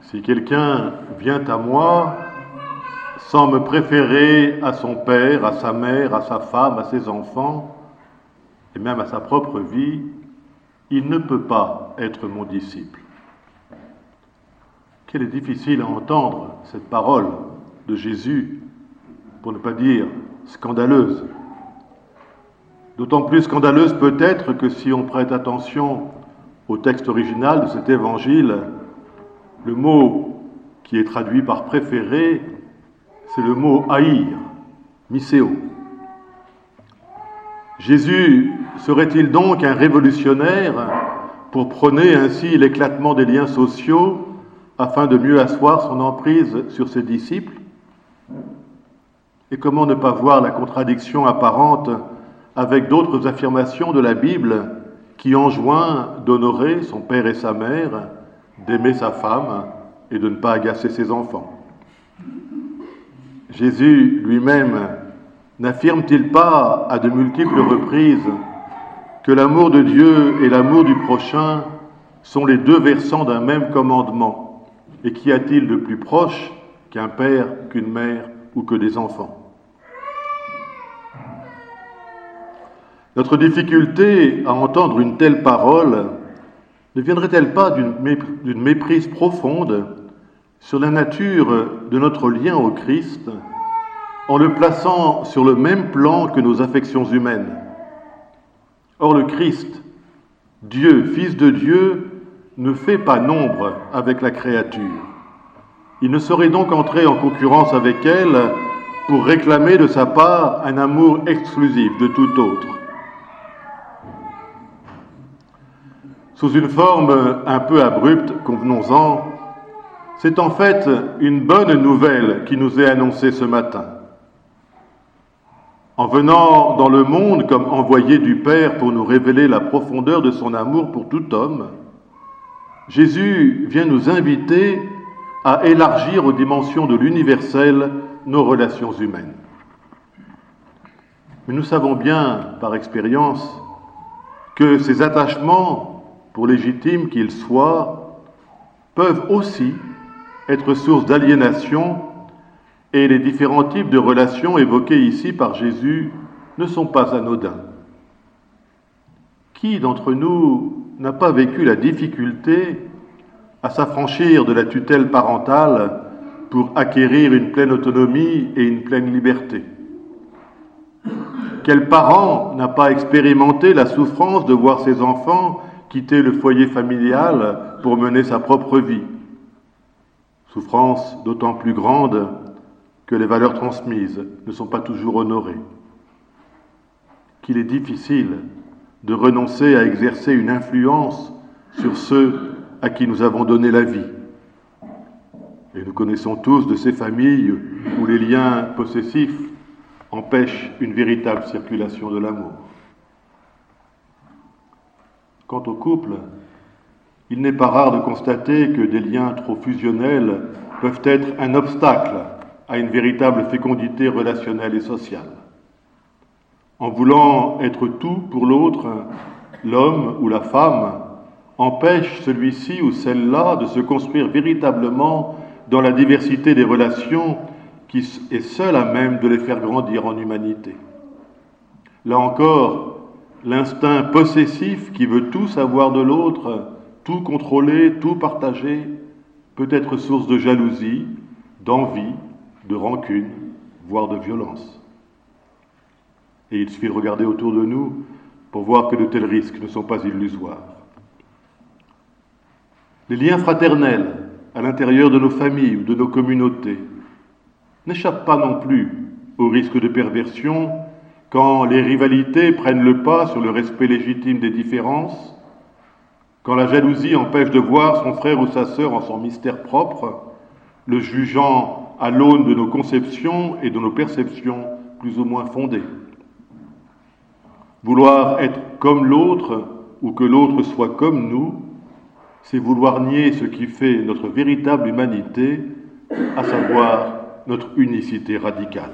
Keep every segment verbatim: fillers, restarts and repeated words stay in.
Si quelqu'un vient à moi sans me préférer à son père, à sa mère, à sa femme, à ses enfants, et même à sa propre vie, il ne peut pas être mon disciple. Qu'il est difficile à entendre cette parole de Jésus, pour ne pas dire scandaleuse. D'autant plus scandaleuse peut-être que si on prête attention au texte original de cet évangile, le mot qui est traduit par préféré, c'est le mot haïr, misséo. Jésus serait-il donc un révolutionnaire pour prôner ainsi l'éclatement des liens sociaux afin de mieux asseoir son emprise sur ses disciples? Et comment ne pas voir la contradiction apparente avec d'autres affirmations de la Bible qui enjoint d'honorer son père et sa mère, d'aimer sa femme et de ne pas agacer ses enfants? Jésus lui-même n'affirme-t-il pas à de multiples reprises que l'amour de Dieu et l'amour du prochain sont les deux versants d'un même commandement? Et qu'y a-t-il de plus proche qu'un père, qu'une mère ou que des enfants? Notre difficulté à entendre une telle parole ne viendrait-elle pas d'une mépr- d'une méprise profonde sur la nature de notre lien au Christ, en le plaçant sur le même plan que nos affections humaines? Or le Christ, Dieu, Fils de Dieu, ne fait pas nombre avec la créature. Il ne saurait donc entrer en concurrence avec elle pour réclamer de sa part un amour exclusif de tout autre. Sous une forme un peu abrupte, convenons-en, c'est en fait une bonne nouvelle qui nous est annoncée ce matin. En venant dans le monde comme envoyé du Père pour nous révéler la profondeur de son amour pour tout homme, Jésus vient nous inviter à élargir aux dimensions de l'universel nos relations humaines. Mais nous savons bien, par expérience, que ces attachements, pour légitimes qu'ils soient, peuvent aussi être source d'aliénation, et les différents types de relations évoqués ici par Jésus ne sont pas anodins. Qui d'entre nous n'a pas vécu la difficulté à s'affranchir de la tutelle parentale pour acquérir une pleine autonomie et une pleine liberté? Quel parent n'a pas expérimenté la souffrance de voir ses enfants quitter le foyer familial pour mener sa propre vie? Souffrance d'autant plus grande que les valeurs transmises ne sont pas toujours honorées. Qu'il est difficile de renoncer à exercer une influence sur ceux à qui nous avons donné la vie. Et nous connaissons tous de ces familles où les liens possessifs empêchent une véritable circulation de l'amour. Quant au couple, il n'est pas rare de constater que des liens trop fusionnels peuvent être un obstacle à une véritable fécondité relationnelle et sociale. En voulant être tout pour l'autre, l'homme ou la femme empêche celui-ci ou celle-là de se construire véritablement dans la diversité des relations qui est seule à même de les faire grandir en humanité. Là encore, l'instinct possessif qui veut tout savoir de l'autre, tout contrôler, tout partager, peut être source de jalousie, d'envie, de rancune, voire de violence. Et il suffit de regarder autour de nous pour voir que de tels risques ne sont pas illusoires. Les liens fraternels à l'intérieur de nos familles ou de nos communautés n'échappent pas non plus au risque de perversion quand les rivalités prennent le pas sur le respect légitime des différences, quand la jalousie empêche de voir son frère ou sa sœur en son mystère propre, le jugeant à l'aune de nos conceptions et de nos perceptions plus ou moins fondées. Vouloir être comme l'autre ou que l'autre soit comme nous, c'est vouloir nier ce qui fait notre véritable humanité, à savoir notre unicité radicale.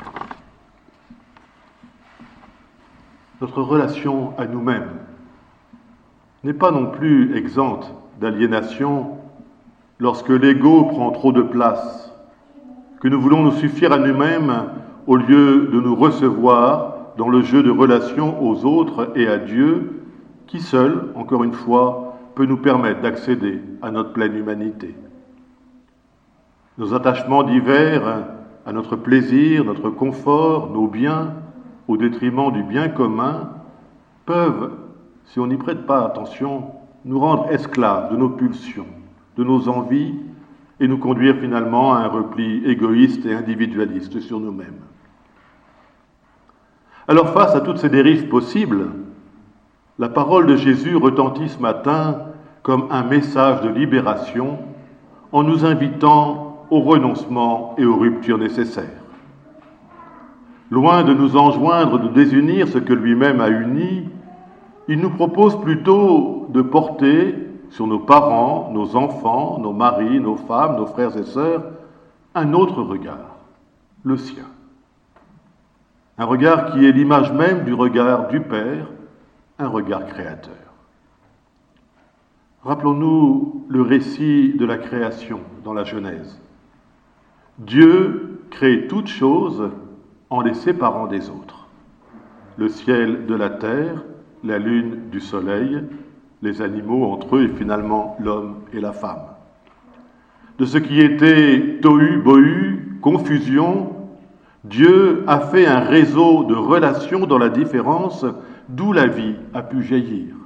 Notre relation à nous-mêmes n'est pas non plus exempte d'aliénation lorsque l'ego prend trop de place, que nous voulons nous suffire à nous-mêmes au lieu de nous recevoir dans le jeu de relations aux autres et à Dieu, qui seul, encore une fois, peut nous permettre d'accéder à notre pleine humanité. Nos attachements divers à notre plaisir, notre confort, nos biens, au détriment du bien commun, peuvent, si on n'y prête pas attention, nous rendre esclaves de nos pulsions, de nos envies, et nous conduire finalement à un repli égoïste et individualiste sur nous-mêmes. Alors face à toutes ces dérives possibles, la parole de Jésus retentit ce matin comme un message de libération en nous invitant au renoncement et aux ruptures nécessaires. Loin de nous enjoindre de désunir ce que lui-même a uni, il nous propose plutôt de porter sur nos parents, nos enfants, nos maris, nos femmes, nos frères et sœurs, un autre regard, le sien. Un regard qui est l'image même du regard du Père, un regard créateur. Rappelons-nous le récit de la création dans la Genèse. Dieu crée toutes choses en les séparant des autres. Le ciel de la terre, la lune du soleil, les animaux entre eux et finalement l'homme et la femme. De ce qui était tohu bohu, confusion, Dieu a fait un réseau de relations dans la différence, d'où la vie a pu jaillir.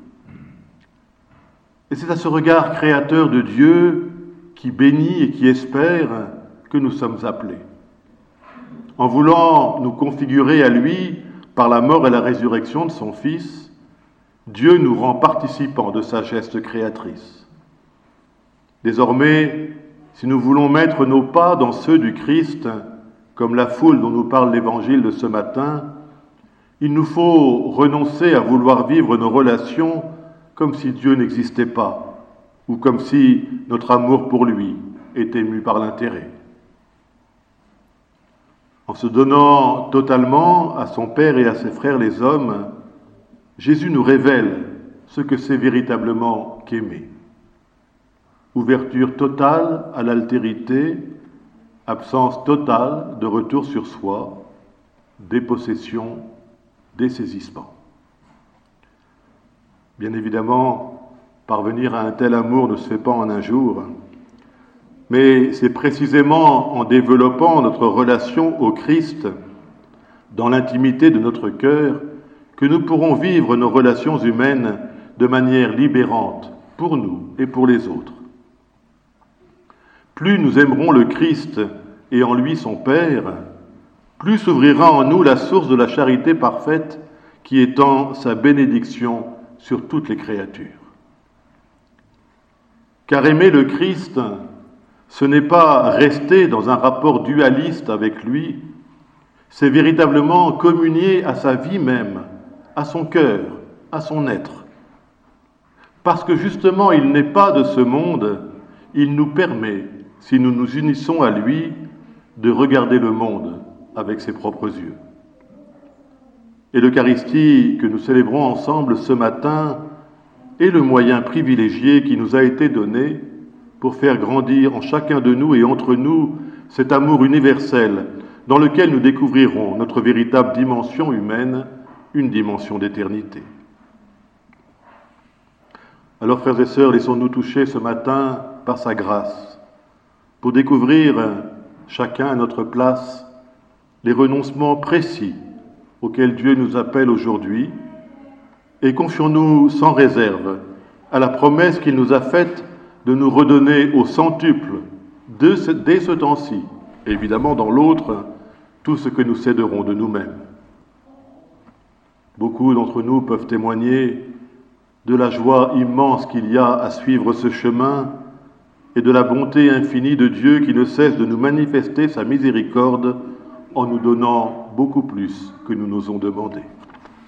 Et c'est à ce regard créateur de Dieu qui bénit et qui espère que nous sommes appelés. En voulant nous configurer à lui par la mort et la résurrection de son Fils, Dieu nous rend participants de sa geste créatrice. Désormais, si nous voulons mettre nos pas dans ceux du Christ, comme la foule dont nous parle l'Évangile de ce matin, il nous faut renoncer à vouloir vivre nos relations comme si Dieu n'existait pas, ou comme si notre amour pour lui était mu par l'intérêt. En se donnant totalement à son Père et à ses frères les hommes, Jésus nous révèle ce que c'est véritablement qu'aimer. Ouverture totale à l'altérité, absence totale de retour sur soi, dépossession, dessaisissement. Bien évidemment, parvenir à un tel amour ne se fait pas en un jour, mais c'est précisément en développant notre relation au Christ dans l'intimité de notre cœur que nous pourrons vivre nos relations humaines de manière libérante pour nous et pour les autres. Plus nous aimerons le Christ et en lui son Père, plus s'ouvrira en nous la source de la charité parfaite qui étend sa bénédiction sur toutes les créatures. Car aimer le Christ, ce n'est pas rester dans un rapport dualiste avec lui, c'est véritablement communier à sa vie même, à son cœur, à son être. Parce que justement, il n'est pas de ce monde, il nous permet, si nous nous unissons à lui, de regarder le monde avec ses propres yeux. Et l'Eucharistie que nous célébrons ensemble ce matin est le moyen privilégié qui nous a été donné pour faire grandir en chacun de nous et entre nous cet amour universel dans lequel nous découvrirons notre véritable dimension humaine, une dimension d'éternité. Alors, frères et sœurs, laissons-nous toucher ce matin par sa grâce pour découvrir chacun à notre place les renoncements précis auxquels Dieu nous appelle aujourd'hui et confions-nous sans réserve à la promesse qu'il nous a faite de nous redonner au centuple de ce, dès ce temps-ci, et évidemment dans l'autre, tout ce que nous céderons de nous-mêmes. Beaucoup d'entre nous peuvent témoigner de la joie immense qu'il y a à suivre ce chemin et de la bonté infinie de Dieu qui ne cesse de nous manifester sa miséricorde en nous donnant beaucoup plus que nous n'osons demander.